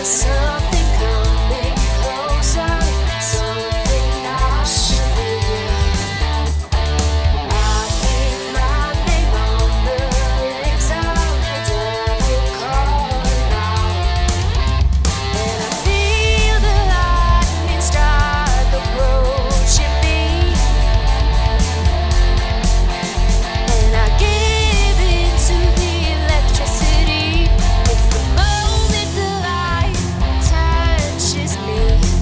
something coming closer, something I should hear. I hear my name on the lips of the devil calling out, and I feel the lightning strike approaching me, and I give into the electricity. It's the moment the light touches me.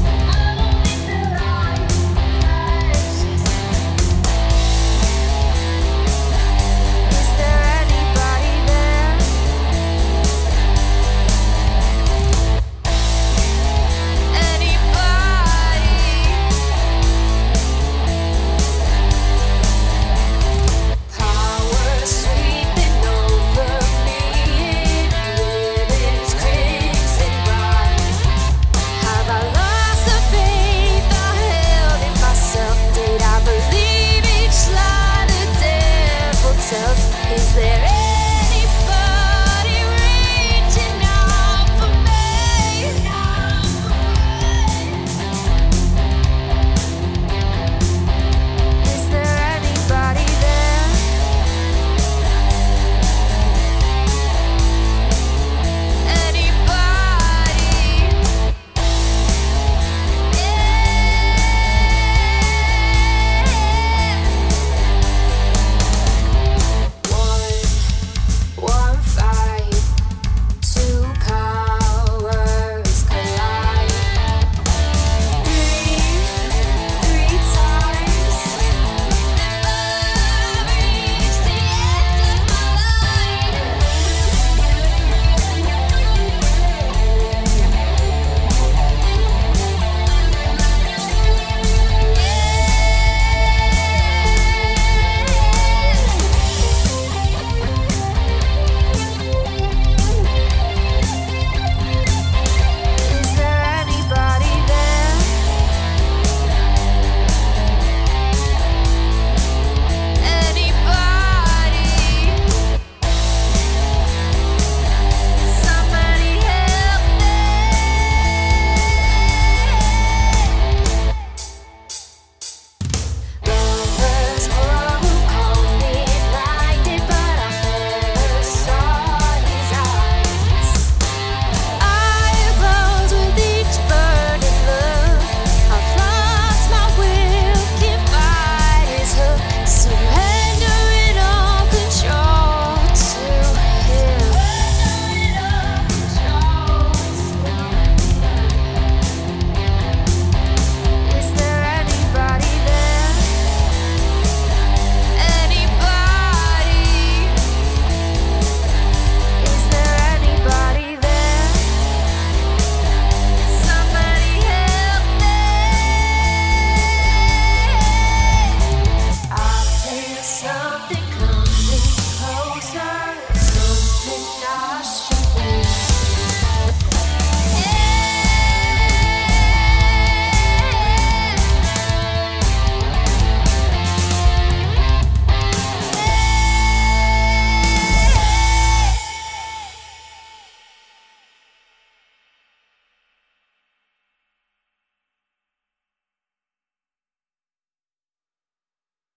Is there anybody there? Power sweeping over me in ribbons crimson bright. Have I lost the faith I held in myself? Did I believe each lie the devil tells? Is there